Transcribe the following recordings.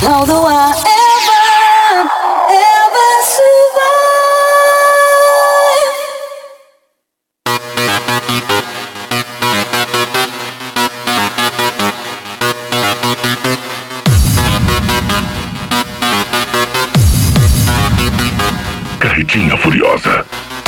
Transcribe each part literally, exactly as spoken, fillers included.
How do I ever, ever survive? Carretinha Furiosa.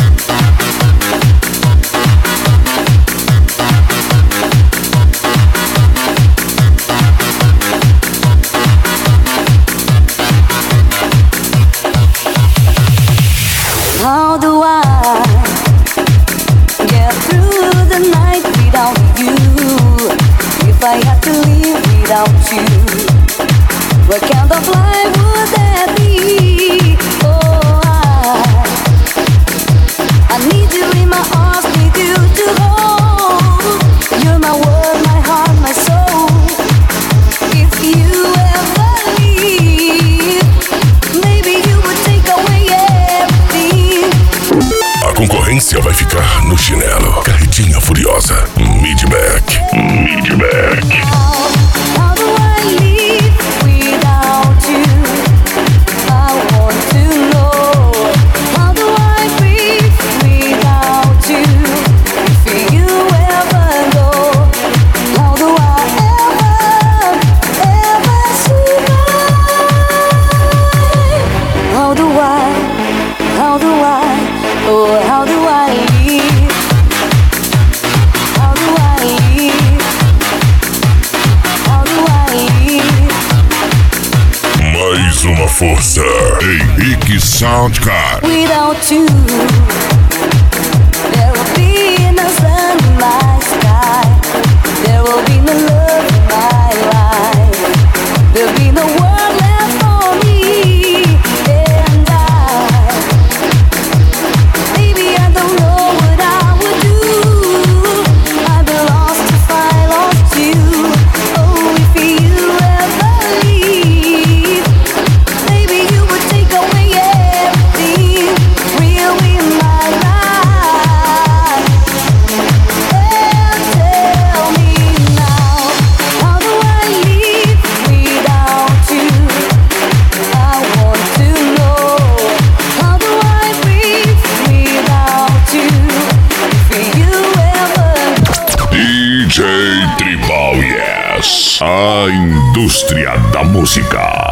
How do I get through the night without you? If I had to live without you, what kind of life would that be? Oh, I, I need you in my arms, need you to hold. You're my world, my heart, my soul. If you ever leave, maybe you would take away everything. A concorrência vai ficar no chinelo. Carretinha Furiosa. Midback. Midback. How, how do I live without you? I want to know. How do I breathe without you? If you ever go, how do I ever, ever survive? How do I, how do I, oh how do I live? How do I live? How do I live? Mais uma força. Henrique Soundcard. Without you, there will be no sun in my sky. There will be no love in my life. There'll be no world left for me. And I, baby, I don't know what I would do. I'd be lost if I lost you. Oh, if you ever leave, maybe you would take away everything real in my life. And tell me now, how do I live without you? I want to know. How do I breathe without you? If you ever D J Tribal Yes. A indústria da música.